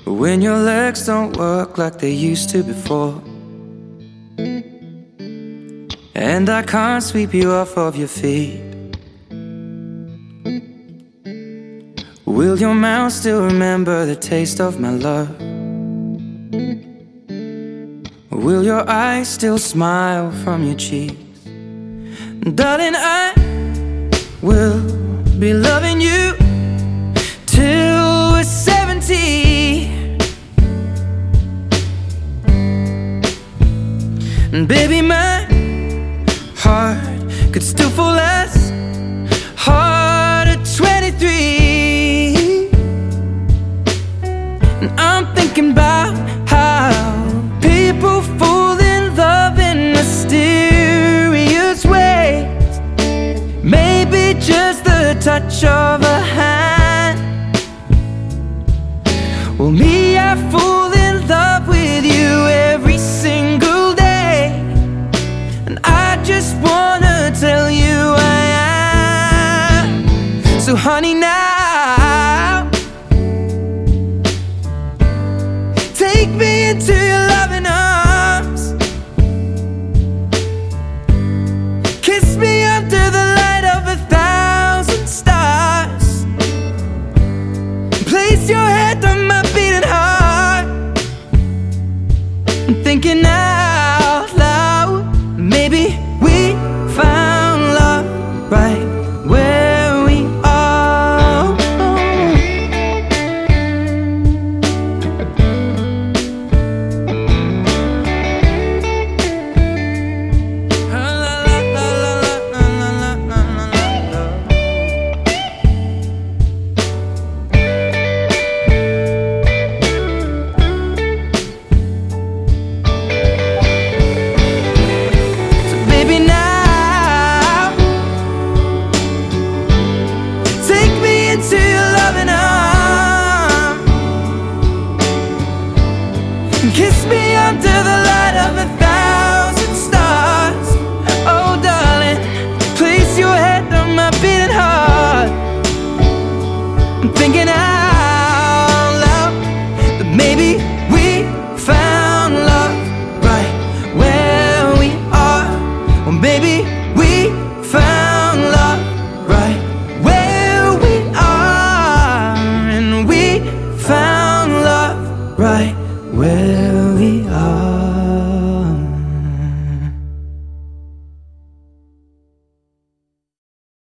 when your legs don't work like they used to before, and I can't sweep you off of your feet. Will your mouth still remember the taste of my love? Will your eyes still smile from your cheeks? Darling, I will be loving you till we're 70. And baby, my heart could still fall as hard at 23. And I'm thinking about how people fall in love in mysterious ways. Maybe just the touch of a hand. Well, me, I fall in love with you every single day, and I just wanna tell you I am. So honey, now take me into your loving arms. Kiss me under the light of 1,000 stars. Place your head on my beating heart. I'm thinking out loud, maybe we found love right where we are. So baby, now take me into your loving arms. Kiss me under the light of 1,000 stars. Oh darling, place your head on my beating heart. I'm thinking